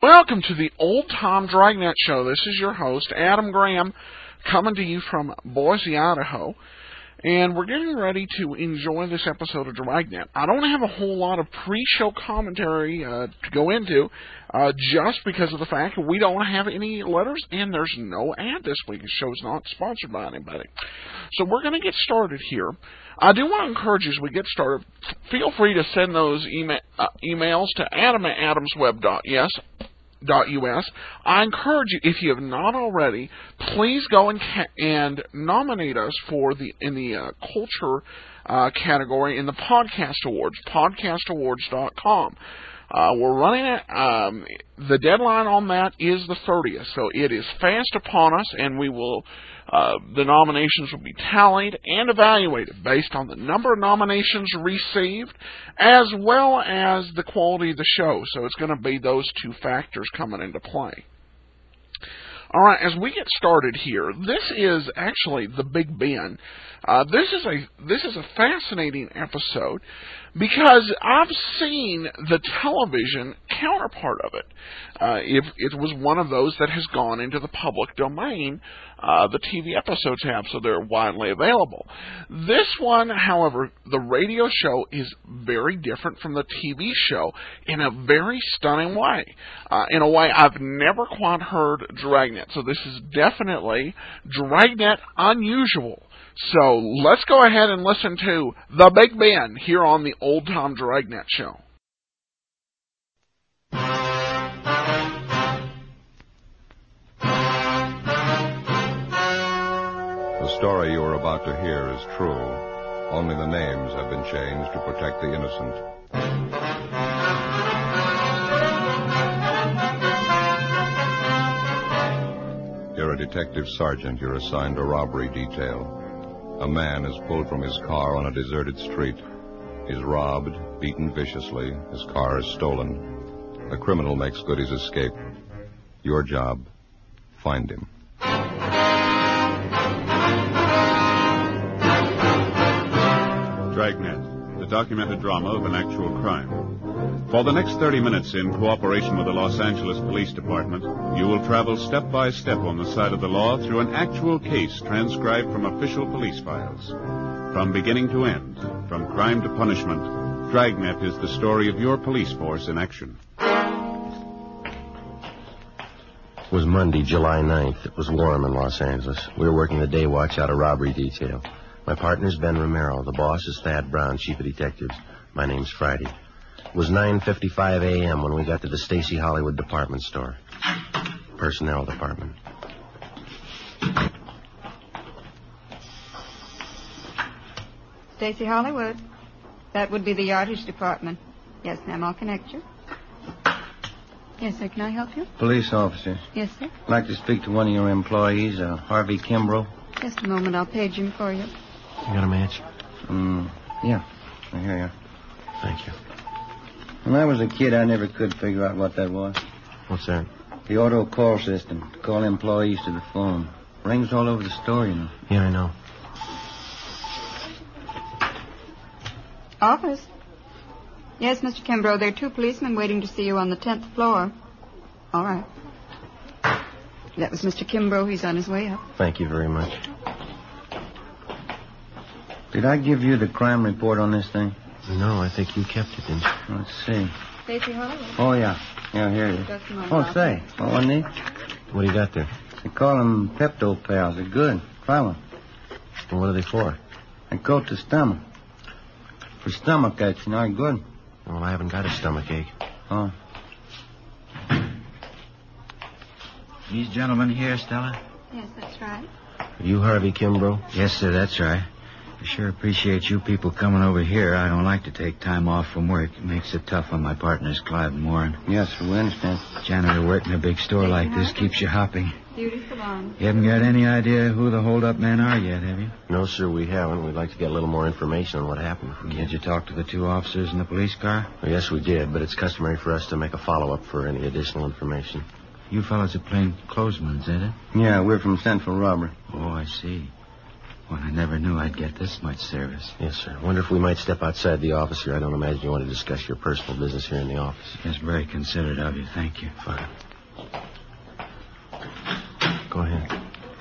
Welcome to the Old Tom Dragnet Show. This is your host, Adam Graham, coming to you from Boise, Idaho. And we're getting ready to enjoy this episode of Dragnet. I don't have a whole lot of pre-show commentary to go into, just because of the fact that we don't have any letters and there's no ad this week. The show's not sponsored by anybody. So we're going to get started here. I do want to encourage you as we get started, feel free to send those emails to adam@adamsweb.us. I encourage you, if you have not already, please go and nominate us in the culture category in the Podcast Awards, podcastawards.com. We're running it. The deadline on that is the 30th, so it is fast upon us, and we will. The nominations will be tallied and evaluated based on the number of nominations received, as well as the quality of the show. So it's going to be those two factors coming into play. All right, as we get started here, this is actually the Big Ben. This is a fascinating episode because I've seen the television counterpart of it. If it was one of those that has gone into the public domain, the TV episodes have, so they're widely available. This one, however, the radio show is very different from the TV show in a very stunning way. In a way I've never quite heard Dragnet. So this is definitely Dragnet unusual. So let's go ahead and listen to The Big Ben here on the Old Tom Dragnet Show. The story you are about to hear is true. Only the names have been changed to protect the innocent. You're a detective sergeant. You're assigned a robbery detail. A man is pulled from his car on a deserted street. He's robbed, beaten viciously. His car is stolen. The criminal makes good his escape. Your job, find him. Dragnet, the documented drama of an actual crime. For the next 30 minutes, in cooperation with the Los Angeles Police Department, you will travel step by step on the side of the law through an actual case transcribed from official police files. From beginning to end, from crime to punishment, Dragnet is the story of your police force in action. It was Monday, July 9th. It was warm in Los Angeles. We were working the day watch out of robbery detail. My partner's Ben Romero. The boss is Thad Brown, chief of detectives. My name's Friday. It was 9:55 a.m. when we got to the Stacy Hollywood department store. Personnel department. Stacy Hollywood. That would be the yardage department. Yes, ma'am, I'll connect you. Yes, sir, can I help you? Police officer. Yes, sir. I'd like to speak to one of your employees, Harvey Kimbrough. Just a moment, I'll page him for you. You got a match? Yeah. Here you are. Thank you. When I was a kid, I never could figure out what that was. What's that? The auto call system. To call employees to the phone. Rings all over the store, you know. Yeah, I know. Office. Yes, Mr. Kimbrough, there are two policemen waiting to see you on the 10th floor. All right. That was Mr. Kimbrough. He's on his way up. Thank you very much. Did I give you the crime report on this thing? No, I think you kept it, didn't you? Let's see. Stacy Hollywood. Oh, yeah. Yeah, here it is. Just a moment, Oh, I'll say. What one need? What do you got there? They call them Pepto Pals. They're good. Try one. Well, what are they for? They coat the stomach. For stomach aches, you know, they're good. Well, I haven't got a stomach ache. Oh. These gentlemen here, Stella? Yes, that's right. Are you Harvey Kimbrough? Yes, sir, that's right. I sure appreciate you people coming over here. I don't like to take time off from work. It makes it tough on my partners, Clive and Warren. Yes, we understand. Janitor work in a big store like this keeps you hopping. Beautiful on. You haven't got any idea who the hold-up men are yet, have you? No, sir, we haven't. We'd like to get a little more information on what happened. Did you talk to the two officers in the police car? Well, yes, we did, but it's customary for us to make a follow-up for any additional information. You fellas are plain clothesmen, ain't it? Yeah, we're from Central Robbery. Oh, I see. Well, I never knew I'd get this much service. Yes, sir. Wonder if we might step outside the office here. I don't imagine you want to discuss your personal business here in the office. It's very considerate of you. Thank you. Fine. Go ahead.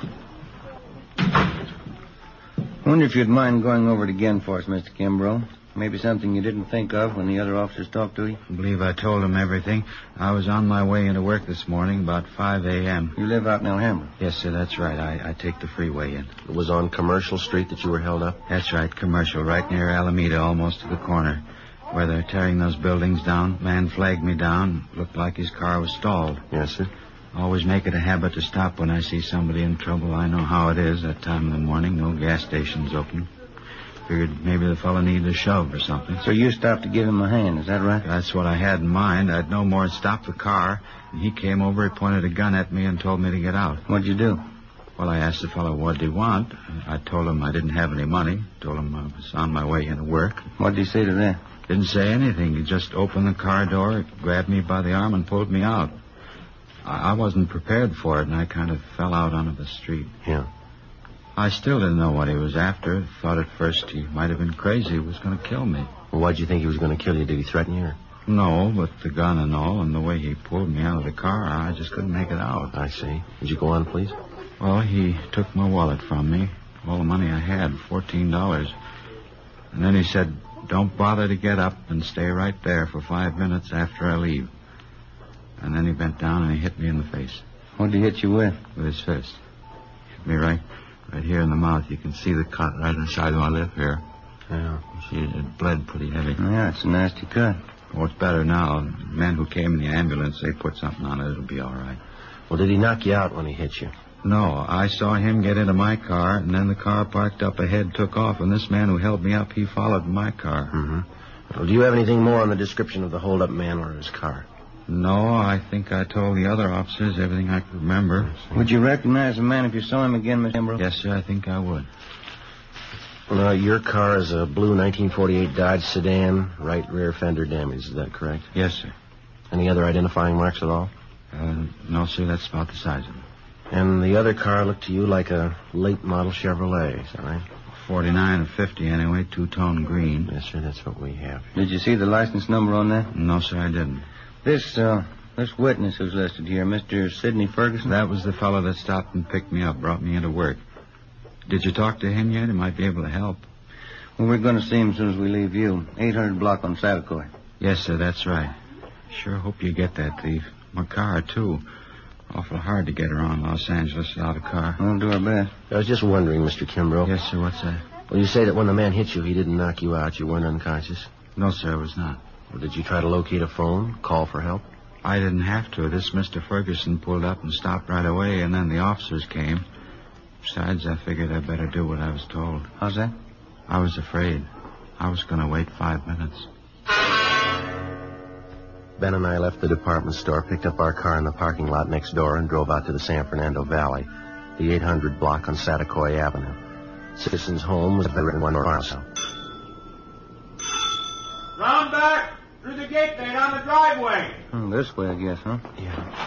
Wonder if you'd mind going over it again for us, Mr. Kimbrough. Maybe something you didn't think of when the other officers talked to you. I believe I told him everything. I was on my way into work this morning about 5 a.m. You live out in Alhambra? Yes, sir, that's right. I take the freeway in. It was on Commercial Street that you were held up? That's right, Commercial, right near Alameda, almost to the corner. Where they're tearing those buildings down. Man flagged me down. Looked like his car was stalled. Yes, sir. Always make it a habit to stop when I see somebody in trouble. I know how it is that time of the morning. No gas stations open. Figured maybe the fellow needed a shove or something. So you stopped to give him a hand, is that right? That's what I had in mind. I'd no more stop the car. And he came over, he pointed a gun at me and told me to get out. What'd you do? Well, I asked the fellow what did he want. I told him I didn't have any money. Told him I was on my way into work. What'd he say to that? Didn't say anything. He just opened the car door, grabbed me by the arm, and pulled me out. I wasn't prepared for it, and I kind of fell out onto the street. Yeah. I still didn't know what he was after. Thought at first he might have been crazy. He was going to kill me. Well, why'd you think he was going to kill you? Did he threaten you? Or? No, but the gun and all, and the way he pulled me out of the car, I just couldn't make it out. I see. Would you go on, please? Well, he took my wallet from me. All the money I had, $14. And then he said, don't bother to get up and stay right there for 5 minutes after I leave. And then he bent down and he hit me in the face. What'd he hit you with? With his fist. Hit me right here in the mouth. You can see the cut right inside my lip here. Yeah. It bled pretty heavy. Yeah, it's a nasty cut. Oh, it's better now. The men who came in the ambulance, they put something on it. It'll be all right. Well, did he knock you out when he hit you? No, I saw him get into my car, and then the car parked up ahead took off, and this man who held me up, he followed my car. Mm-hmm. Well, do you have anything more on the description of the hold-up man or his car? No, I think I told the other officers everything I could remember. Would you recognize the man if you saw him again, Mr. Kimbrough? Yes, sir, I think I would. Well, your car is a blue 1948 Dodge sedan, right rear fender damage. Is that correct? Yes, sir. Any other identifying marks at all? No, sir, that's about the size of it. And the other car looked to you like a late model Chevrolet, is that right? 49 or 50 anyway, two-tone green. Yes, sir, that's what we have. Did you see the license number on that? No, sir, I didn't. This witness who's listed here, Mr. Sidney Ferguson? That was the fellow that stopped and picked me up, brought me into work. Did you talk to him yet? He might be able to help. Well, we're going to see him as soon as we leave you. 800 block on Satakoy. Yes, sir, that's right. Sure hope you get that thief. My car, too. Awful hard to get around Los Angeles without a car. We'll do our best. I was just wondering, Mr. Kimbrough. Yes, sir, what's that? Well, you say that when the man hit you, he didn't knock you out. You weren't unconscious. No, sir, I was not. Well, did you try to locate a phone, call for help? I didn't have to. This Mr. Ferguson pulled up and stopped right away, and then the officers came. Besides, I figured I'd better do what I was told. How's that? I was afraid. I was going to wait 5 minutes. Ben and I left the department store, picked up our car in the parking lot next door, and drove out to the San Fernando Valley, the 800 block on Satakoy Avenue. Citizen's home was at the one house. Round back! Through the gate there, down the driveway. This way, I guess, huh? Yeah.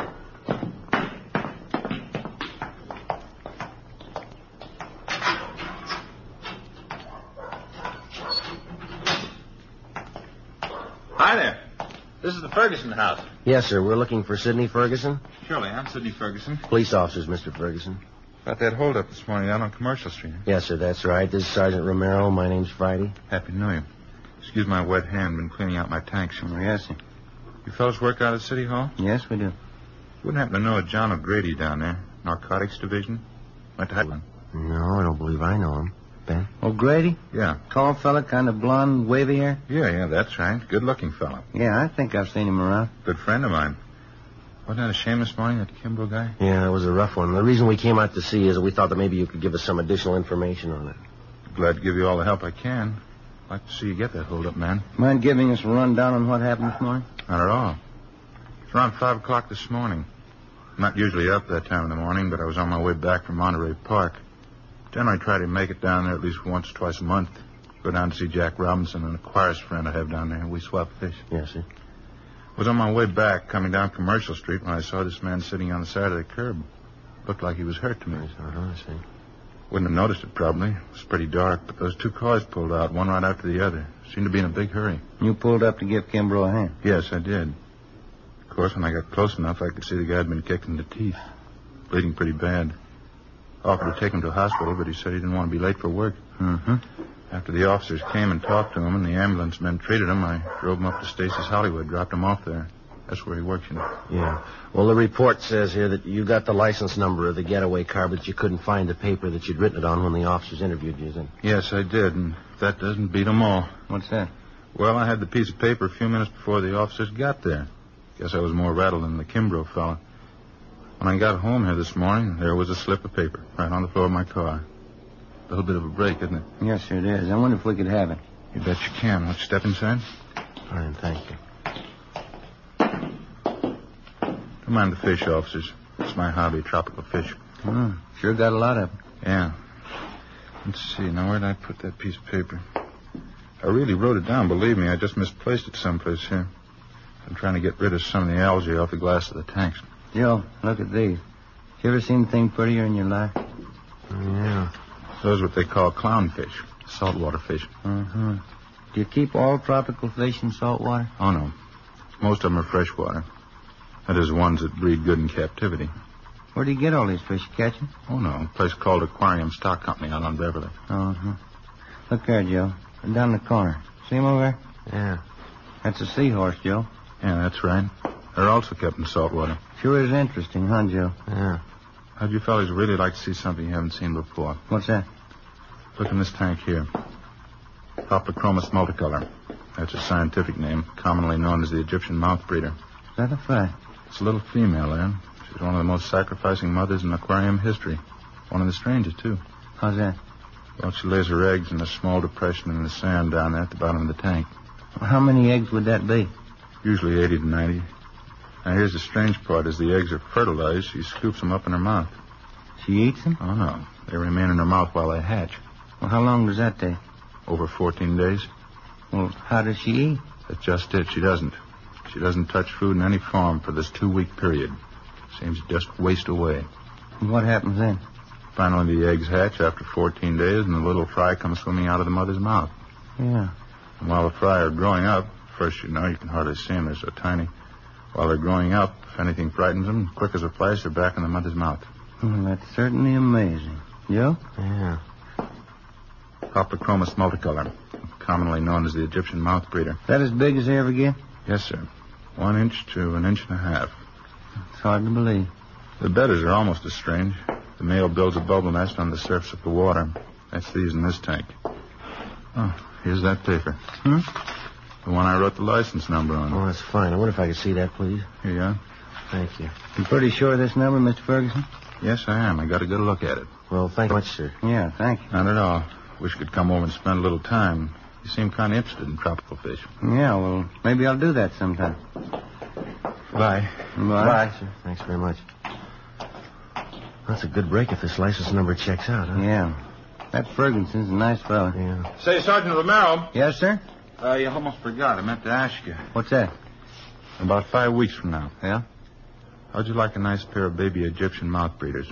Hi there. This is the Ferguson house. Yes, sir. We're looking for Sidney Ferguson. Surely, I'm Sidney Ferguson. Police officers, Mr. Ferguson. About that holdup this morning out on Commercial Street. Yes, sir, that's right. This is Sergeant Romero. My name's Friday. Happy to know you. Excuse my wet hand. Been cleaning out my tanks. Oh, yes, sir. You fellows work out at City Hall? Yes, we do. Wouldn't happen to know a John O'Grady down there. Narcotics Division. Went to Highland. No, I don't believe I know him. Ben? O'Grady? Yeah. Tall fella, kind of blonde, wavy hair? Yeah, that's right. Good-looking fellow. Yeah, I think I've seen him around. Good friend of mine. Wasn't that a shame this morning, that Kimbrough guy? Yeah, it was a rough one. The reason we came out to see is we thought that maybe you could give us some additional information on it. Glad to give you all the help I can. I'd like to see you get that holdup, man. Mind giving us a rundown on what happened this morning? Not at all. It's around 5 o'clock this morning. I'm not usually up that time in the morning, but I was on my way back from Monterey Park. Generally try to make it down there at least once or twice a month. Go down to see Jack Robinson, an aquarist friend I have down there. We swap fish. Yes, sir. I was on my way back, coming down Commercial Street, when I saw this man sitting on the side of the curb. Looked like he was hurt to me. I see. Wouldn't have noticed it, probably. It was pretty dark, but those two cars pulled out, one right after the other. Seemed to be in a big hurry. You pulled up to give Kimbrough a hand? Yes, I did. Of course, when I got close enough, I could see the guy had been kicked in the teeth. Bleeding pretty bad. Offered to take him to the hospital, but he said he didn't want to be late for work. Mm-hmm. After the officers came and talked to him and the ambulance men treated him, I drove him up to Stacy's Hollywood, dropped him off there. That's where he works, you know. Yeah. Well, the report says here that you got the license number of the getaway car, but you couldn't find the paper that you'd written it on when the officers interviewed you, then? Yes, I did, and that doesn't beat them all. What's that? Well, I had the piece of paper a few minutes before the officers got there. Guess I was more rattled than the Kimbrough fella. When I got home here this morning, there was a slip of paper right on the floor of my car. A little bit of a break, isn't it? Yes, sir, it is. I wonder if we could have it. You bet you can. Want you step inside? Fine, thank you. Don't mind the fish, officers. It's my hobby, tropical fish. Oh, sure got a lot of them. Yeah. Let's see. Now, where did I put that piece of paper? I really wrote it down, believe me. I just misplaced it someplace here. I'm trying to get rid of some of the algae off the glass of the tanks. Joe, look at these. You ever seen anything prettier in your life? Yeah. Those are what they call clownfish, saltwater fish. Mm-hmm. Do you keep all tropical fish in salt water? Oh, no. Most of them are freshwater. That is, ones that breed good in captivity. Where do you get all these fish? You catch them? Oh, no. A place called Aquarium Stock Company out on Beverly. Uh-huh. Look there, Joe. Down the corner. See him over there? Yeah. That's a seahorse, Joe. Yeah, that's right. They're also kept in saltwater. Sure is interesting, huh, Joe? Yeah. How'd you fellas really like to see something you haven't seen before? What's that? Look in this tank here. Hoplochromos multicolor. That's a scientific name, commonly known as the Egyptian mouth breeder. Is that a fact? It's a little female there. She's one of the most sacrificing mothers in aquarium history. One of the strangest, too. How's that? Well, she lays her eggs in a small depression in the sand down there at the bottom of the tank. Well, how many eggs would that be? Usually 80 to 90. Now, here's the strange part. As the eggs are fertilized, she scoops them up in her mouth. She eats them? Oh, no. They remain in her mouth while they hatch. Well, how long does that take? Over 14 days. Well, how does she eat? That's just it. She doesn't. She doesn't touch food in any form for this 2-week period. Seems to just waste away. And what happens then? Finally, the eggs hatch after 14 days, and the little fry comes swimming out of the mother's mouth. Yeah. And while the fry are growing up, first, you know, you can hardly see them. They're so tiny. While they're growing up, if anything frightens them, quick as a flash, they're back in the mother's mouth. Well, that's certainly amazing. Joe? Yeah. Hoplochromos multicolor, commonly known as the Egyptian mouth breeder. Is that as big as they ever get? Yes, sir. 1 inch to 1.5 inches. It's hard to believe. The bedders are almost as strange. The male builds a bubble nest on the surface of the water. That's these in this tank. Oh, here's that paper. Hmm? The one I wrote the license number on. Oh, that's fine. I wonder if I could see that, please. Here you are. Thank you. You pretty sure of this number, Mr. Ferguson? Yes, I am. I got a good look at it. Well, thank you much, sir. Yeah, thank you. Not at all. Wish you could come over and spend a little time. You seem kind of interested in tropical fish. Yeah, well, maybe I'll do that sometime. Bye. Bye. Sir. Thanks very much. That's a good break if this license number checks out, huh? Yeah. That Ferguson's a nice fella. Yeah. Say, Sergeant Romero. Yes, sir? You almost forgot. I meant to ask you. What's that? About 5 weeks from now. Yeah? How'd you like a nice pair of baby Egyptian mouth breeders?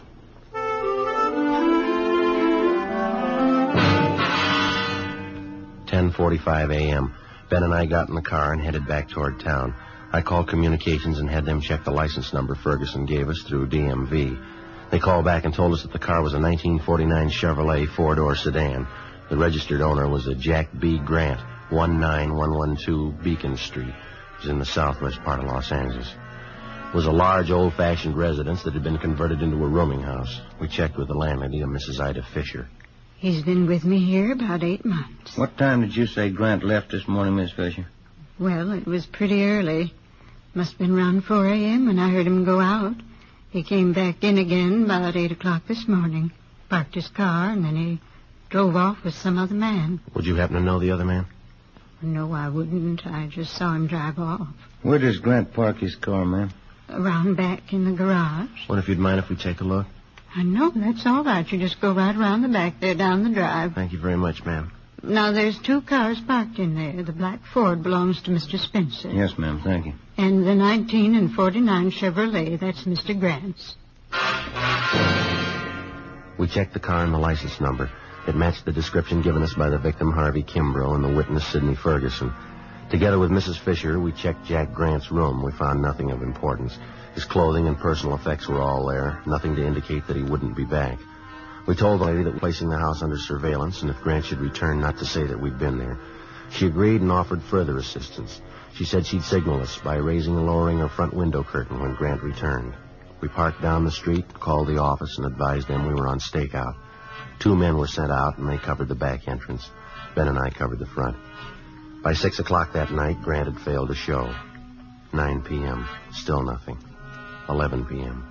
"10:45 a.m. Ben and I got in the car and headed back toward town. I called communications and had them check the license number Ferguson gave us through DMV. They called back and told us that the car was a 1949 Chevrolet four-door sedan. The registered owner was a Jack B. Grant, 19112 Beacon Street. It was in the southwest part of Los Angeles. It was a large, old-fashioned residence that had been converted into a rooming house. We checked with the landlady, a Mrs. Ida Fisher. He's been with me here about 8 months. What time did you say Grant left this morning, Miss Fisher? Well, it was pretty early. Must have been around 4 a.m. when I heard him go out. He came back in again about 8 o'clock this morning, parked his car, and then he drove off with some other man. Would you happen to know the other man? No, I wouldn't. I just saw him drive off. Where does Grant park his car, ma'am? Around back in the garage. What if you'd mind if we take a look? I know, that's all right. You just go right around the back there down the drive. Thank you very much, ma'am. Now, there's 2 cars parked in there. The black Ford belongs to Mr. Spencer. Yes, ma'am, thank you. And the 1949 Chevrolet, that's Mr. Grant's. We checked the car and the license number. It matched the description given us by the victim, Harvey Kimbrough, and the witness, Sidney Ferguson. Together with Mrs. Fisher, we checked Jack Grant's room. We found nothing of importance. His clothing and personal effects were all there, nothing to indicate that he wouldn't be back. We told the lady that we're placing the house under surveillance, and if Grant should return, not to say that we'd been there. She agreed and offered further assistance. She said she'd signal us by raising and lowering her front window curtain when Grant returned. We parked down the street, called the office, and advised them we were on stakeout. 2 men were sent out, and they covered the back entrance. Ben and I covered the front. By 6 o'clock that night, Grant had failed to show. 9 p.m., still nothing. 11 p.m.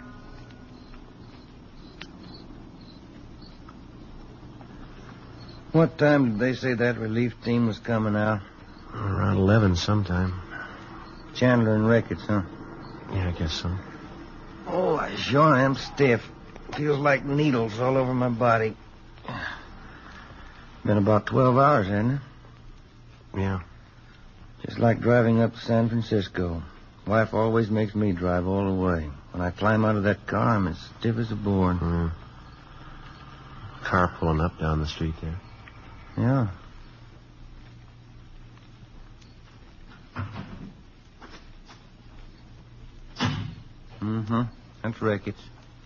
What time did they say that relief team was coming out? Around 11 sometime. Chandler and Ricketts, huh? Yeah, I guess so. Oh, I sure am stiff. Feels like needles all over my body. Been about 12 hours, hasn't it? Yeah. Just like driving up to San Francisco. Wife always makes me drive all the way. When I climb out of that car, I'm as stiff as a board. Car pulling up down the street there. Yeah. Mm-hmm. That's Ricketts.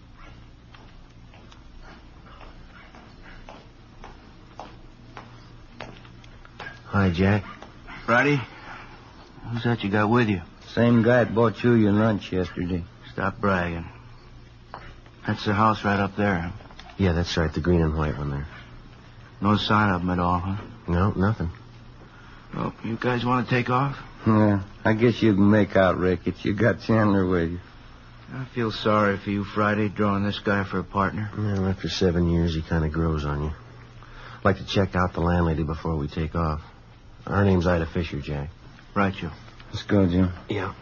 Hi, Jack. Friday? Who's that you got with you? Same guy that bought you your lunch yesterday. Stop bragging. That's the house right up there, huh? Yeah, that's right, the green and white one there. No sign of them at all, huh? No, nothing. Well, you guys want to take off? Yeah, I guess you can make out, Ricketts. You got Chandler with you. I feel sorry for you, Friday, drawing this guy for a partner. Well, after 7 years, he kind of grows on you. I'd like to check out the landlady before we take off. Her name's Ida Fisher, Jack. Right, Joe. Let's go, Jim. Yeah.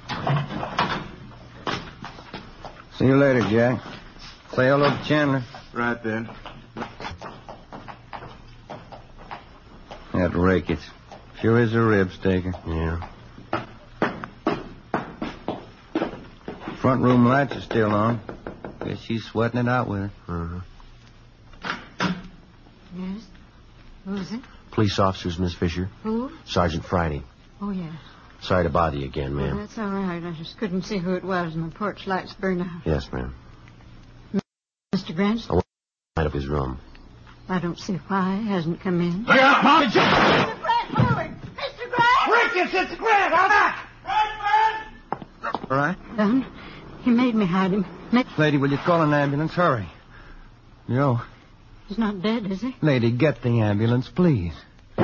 See you later, Jack. Say hello to Chandler. Right, Ben. That Ricketts. Sure is a rib staker. Yeah. Front room lights are still on. Guess she's sweating it out with it. Yes? Who's it? Police officers, Miss Fisher. Who? Sergeant Friday. Oh, yes. Sorry to bother you again, ma'am. That's all right. I just couldn't see who it was, and the porch lights burned out. Yes, ma'am. Mr. Grant? I went out of his room. I don't see why he hasn't come in. Look out, Mom! Mr. Grant, moving! Mr. Grant! Ricketts, it's Grant! Out back! All right? Done. He made me hide him. Lady, will you call an ambulance? Hurry. Joe. He's not dead, is he? Lady, get the ambulance, please.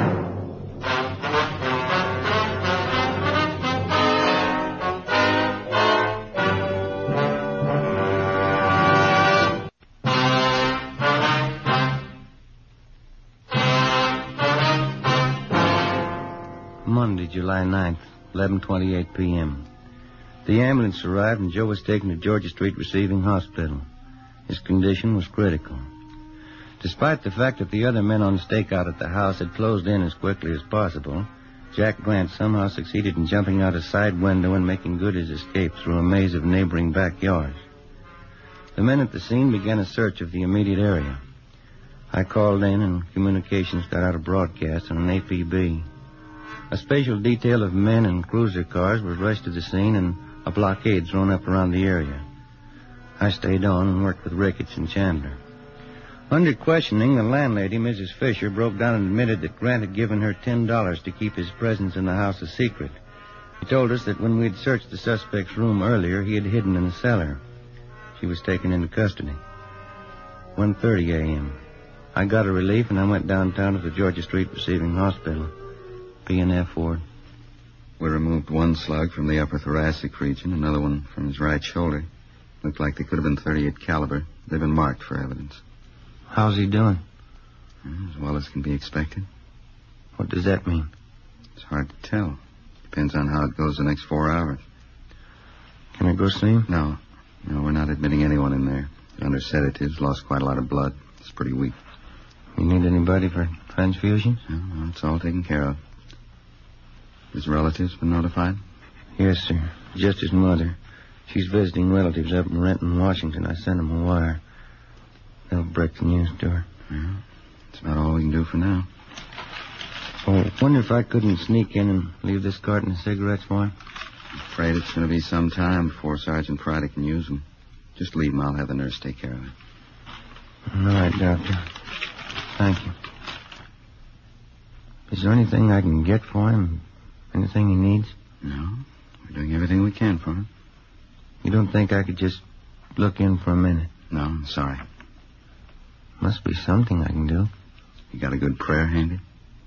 Monday, July 9th, 11:28 p.m. The ambulance arrived and Joe was taken to Georgia Street Receiving Hospital. His condition was critical. Despite the fact that the other men on stakeout at the house had closed in as quickly as possible, Jack Grant somehow succeeded in jumping out a side window and making good his escape through a maze of neighboring backyards. The men at the scene began a search of the immediate area. I called in and communications got out a broadcast on an APB. A special detail of men and cruiser cars was rushed to the scene and a blockade thrown up around the area. I stayed on and worked with Ricketts and Chandler. Under questioning, the landlady, Mrs. Fisher, broke down and admitted that Grant had given her $10 to keep his presence in the house a secret. He told us that when we'd searched the suspect's room earlier, he had hidden in the cellar. She was taken into custody. 1:30 a.m. I got a relief and I went downtown to the Georgia Street Receiving Hospital. P&F ward. We removed one slug from the upper thoracic region, another one from his right shoulder. Looked like they could have been .38 caliber. They've been marked for evidence. How's he doing? As well as can be expected. What does that mean? It's hard to tell. Depends on how it goes the next 4 hours. Can I go see him? No, we're not admitting anyone in there. Under sedatives, lost quite a lot of blood. It's pretty weak. You need anybody for transfusions? No, it's all taken care of. His relatives been notified? Yes, sir. Just his mother. She's visiting relatives up in Renton, Washington. I sent him a wire. They'll break the news to her. Yeah. That's about all we can do for now. Oh, wonder if I couldn't sneak in and leave this carton of cigarettes for him. I'm afraid it's going to be some time before Sergeant Friday can use them. Just leave them. I'll have the nurse take care of it. All right, Doctor. Thank you. Is there anything I can get for him? Anything he needs? No. We're doing everything we can for him. You don't think I could just look in for a minute? No, I'm sorry. Must be something I can do. You got a good prayer handy?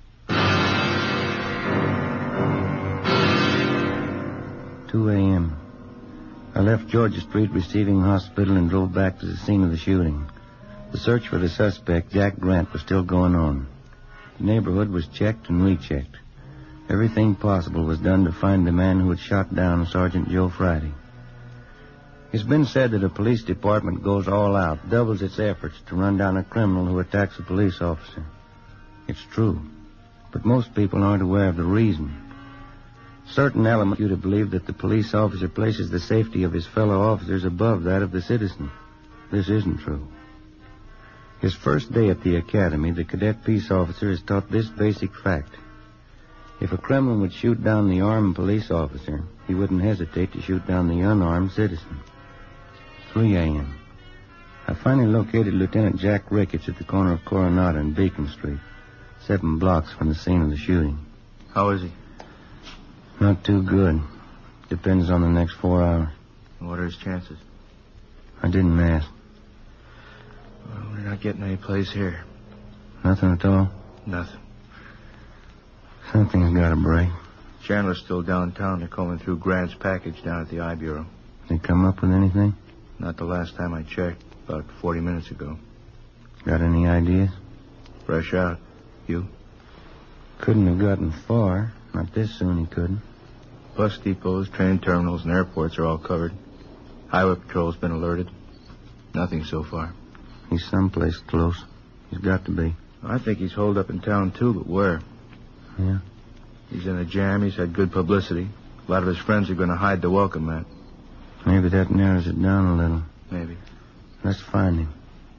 2 a.m. I left Georgia Street Receiving Hospital and drove back to the scene of the shooting. The search for the suspect, Jack Grant, was still going on. The neighborhood was checked and rechecked. Everything possible was done to find the man who had shot down Sergeant Joe Friday. It's been said that a police department goes all out, doubles its efforts to run down a criminal who attacks a police officer. It's true, but most people aren't aware of the reason. Certain elements you to believe that the police officer places the safety of his fellow officers above that of the citizen. This isn't true. His first day at the academy, the cadet peace officer is taught this basic fact. If a criminal would shoot down the armed police officer, he wouldn't hesitate to shoot down the unarmed citizen. 3 a.m. I finally located Lieutenant Jack Ricketts at the corner of Coronado and Beacon Street, 7 blocks from the scene of the shooting. How is he? Not too good. Depends on the next 4 hours. What are his chances? I didn't ask. Well, we're not getting any place here. Nothing at all? Nothing. Something's got to break. Chandler's still downtown. They're combing through Grant's package down at the I Bureau. They come up with anything? Not the last time I checked. About 40 minutes ago. Got any ideas? Fresh out. You? Couldn't have gotten far. Not this soon he couldn't. Bus depots, train terminals, and airports are all covered. Highway patrol's been alerted. Nothing so far. He's someplace close. He's got to be. I think he's holed up in town, too, but where? Yeah? He's in a jam. He's had good publicity. A lot of his friends are going to hide to welcome that. Maybe that narrows it down a little. Maybe. Let's find him.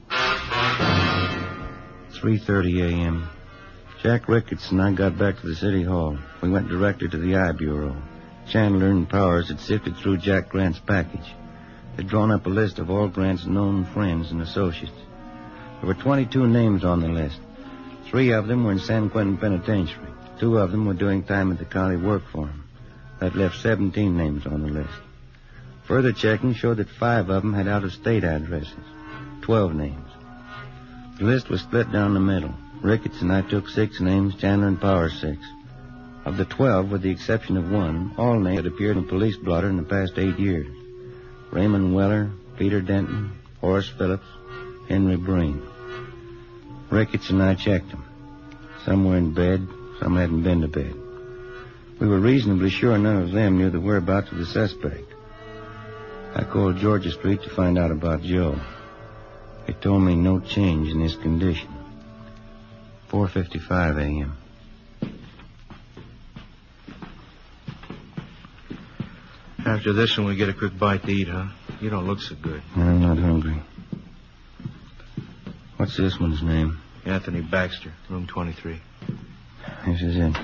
3:30 a.m. Jack Ricketts and I got back to the city hall. We went directly to the I Bureau. Chandler and Powers had sifted through Jack Grant's package. They'd drawn up a list of all Grant's known friends and associates. There were 22 names on the list. 3 of them were in San Quentin Penitentiary. 2 of them were doing time at the county work for him. That left 17 names on the list. Further checking showed that 5 of them had out-of-state addresses. 12 names. The list was split down the middle. Ricketts and I took 6 names, Chandler and Powers 6. Of the 12, with the exception of 1, all names had appeared in police blotter in the past 8 years. Raymond Weller, Peter Denton, Horace Phillips, Henry Breen. Ricketts and I checked them. Some were in bed, some hadn't been to bed. We were reasonably sure none of them knew the whereabouts of the suspect. I called Georgia Street to find out about Joe. They told me no change in his condition. 4:55 a.m. After this one, we get a quick bite to eat, huh? You don't look so good. I'm not hungry. What's this one's name? Anthony Baxter, room 23. This is it.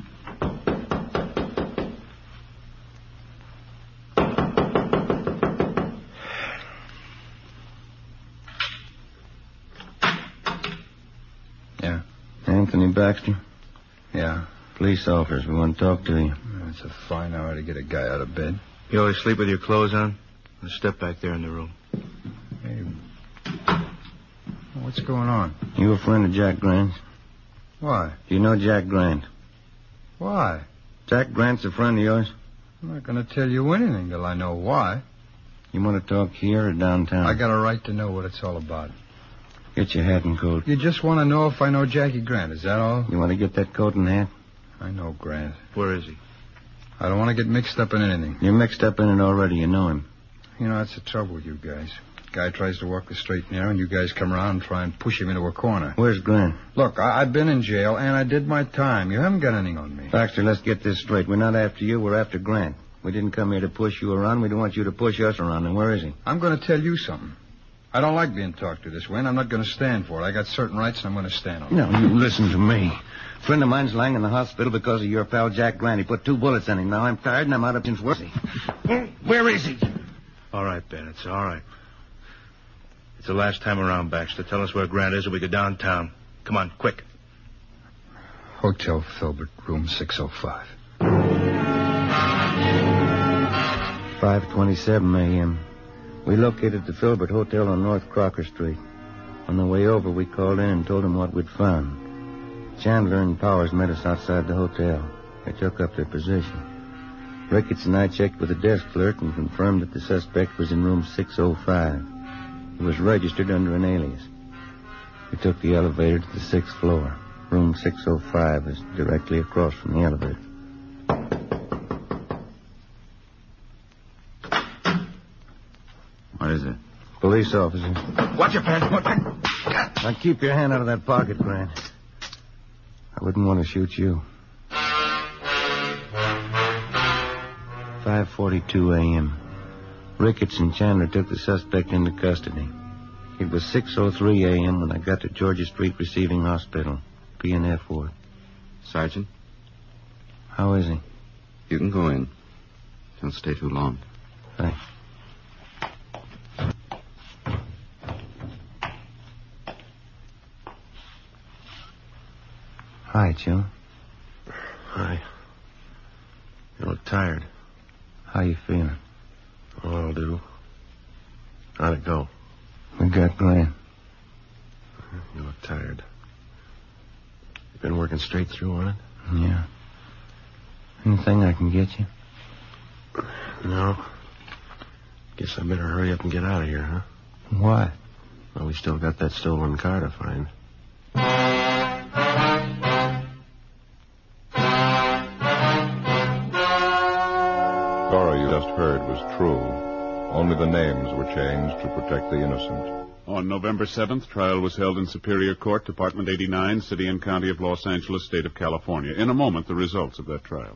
Yeah. Anthony Baxter? Yeah. Police officers, we want to talk to you. It's a fine hour to get a guy out of bed. You always sleep with your clothes on? Let's step back there in the room. Hey. What's going on? You a friend of Jack Grant's? Why? Do you know Jack Grant? Why? Jack Grant's a friend of yours? I'm not going to tell you anything till I know why. You want to talk here or downtown? I got a right to know what it's all about. Get your hat and coat. You just want to know if I know Jackie Grant, is that all? You want to get that coat and hat? I know Grant. Where is he? I don't want to get mixed up in anything. You're mixed up in it already. You know him. You know, that's the trouble with you guys. Guy tries to walk the straight and narrow, and you guys come around and try and push him into a corner. Where's Grant? Look, I've been in jail, and I did my time. You haven't got anything on me. Baxter, let's get this straight. We're not after you. We're after Grant. We didn't come here to push you around. We don't want you to push us around. And where is he? I'm going to tell you something. I don't like being talked to this way, and I'm not going to stand for it. I got certain rights, and I'm going to stand on them. No, you listen to me. A friend of mine's lying in the hospital because of your pal Jack Grant. He put 2 bullets in him. Now I'm tired, and I'm out of his work. Where is he? All right, Ben, it's all right. It's the last time around, Baxter. Tell us where Grant is, or we go downtown. Come on, quick. Hotel Filbert, room 605. 5:27 a.m. We located the Filbert Hotel on North Crocker Street. On the way over, we called in and told them what we'd found. Chandler and Powers met us outside the hotel. They took up their position. Ricketts and I checked with the desk clerk and confirmed that the suspect was in room 605. He was registered under an alias. We took the elevator to the 6th floor. Room 605 is directly across from the elevator. What is it? Police officer. Watch your pants. Now keep your hand out of that pocket, Grant. I wouldn't want to shoot you. 5:42 a.m. Ricketts and Chandler took the suspect into custody. It was 6:03 a.m. when I got to Georgia Street Receiving Hospital, P&F ward. Sergeant? How is he? You can go in. Don't stay too long. Thanks. Hi, Joe. Hi. You look tired. How you feeling? Oh, I'll do. How'd it go? We got Grant. You look tired. You been working straight through on it? Yeah. Anything I can get you? No. Guess I better hurry up and get out of here, huh? Why? Well, we still got that stolen car to find. Story you just heard was true. Only the names were changed to protect the innocent. On November 7th, trial was held in Superior Court, Department 89, City and County of Los Angeles, State of California. In a moment, the results of that trial.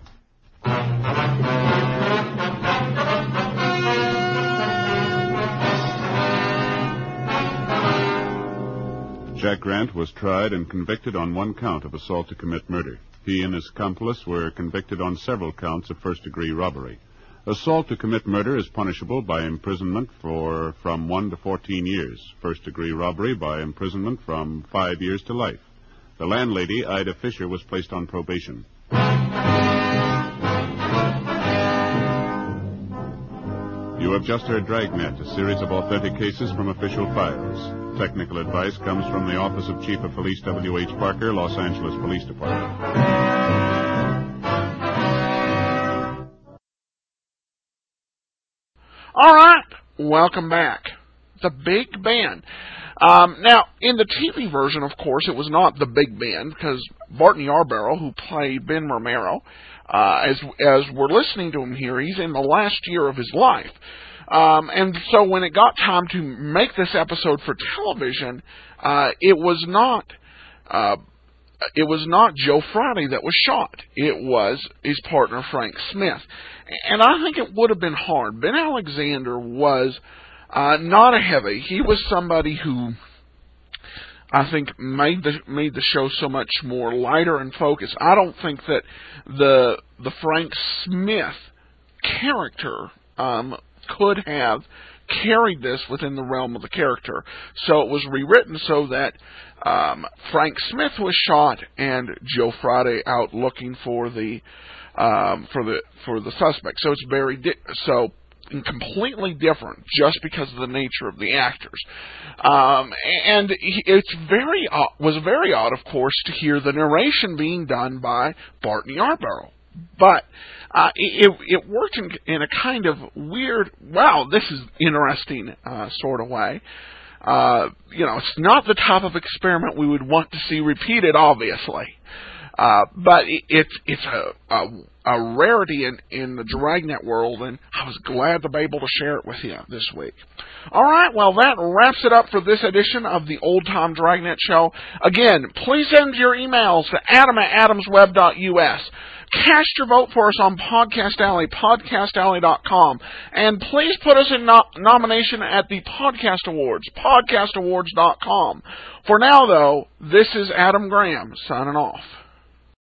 Jack Grant was tried and convicted on 1 count of assault to commit murder. He and his accomplice were convicted on several counts of first-degree robbery. Assault to commit murder is punishable by imprisonment from 1 to 14 years. First-degree robbery by imprisonment from 5 years to life. The landlady, Ida Fisher, was placed on probation. You have just heard Dragnet, a series of authentic cases from official files. Technical advice comes from the Office of Chief of Police W.H. Parker, Los Angeles Police Department. All right, welcome back. The Big Band. Now, in the TV version, of course, it was not the Big Band, because Barton Yarborough, who played Ben Romero, as we're listening to him here, he's in the last year of his life. And so when it got time to make this episode for television, it was not Joe Friday that was shot. It was his partner, Frank Smith. And I think it would have been hard. Ben Alexander was not a heavy. He was somebody who I think made the show so much more lighter and focused. I don't think that the Frank Smith character could have carried this within the realm of the character. So it was rewritten so that Frank Smith was shot and Joe Friday out looking for the suspect. So it's completely different just because of the nature of the actors. And it's was very odd, of course, to hear the narration being done by Barton Yarborough. But it worked in a kind of weird, wow, this is interesting sort of way. It's not the type of experiment we would want to see repeated, obviously. But it's a rarity in the Dragnet world, and I was glad to be able to share it with you this week. All right, well, that wraps it up for this edition of the Old Time Dragnet Show. Again, please send your emails to adam@adamsweb.us. Cast your vote for us on Podcast Alley, podcastalley.com. And please put us in nomination at the Podcast Awards, podcastawards.com. For now, though, this is Adam Graham signing off.